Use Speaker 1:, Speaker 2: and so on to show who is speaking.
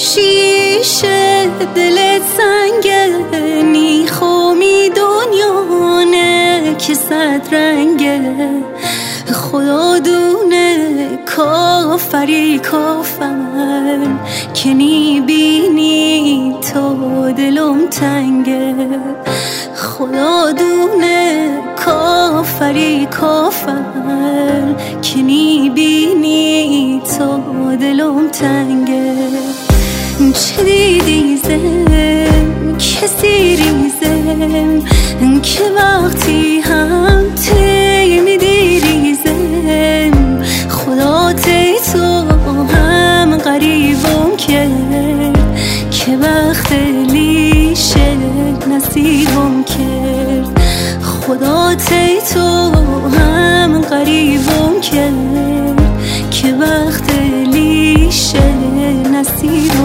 Speaker 1: شیشه دلت سنگه، نیخومی دنیا نه که صد رنگه. خدا دونه کافری کافر که نیبینی تو دلم تنگه. خدا دونه کافری کافر که نیبینی تو دلم تنگه. چه دیدی زم کسی ریزم که وقتی هم تی میدی ریزم. خدا تی تو هم غریبم کرد که وقت لیشه نصیبم کرد. خدا تی تو هم غریبم کرد که وقت لیشه نصیبم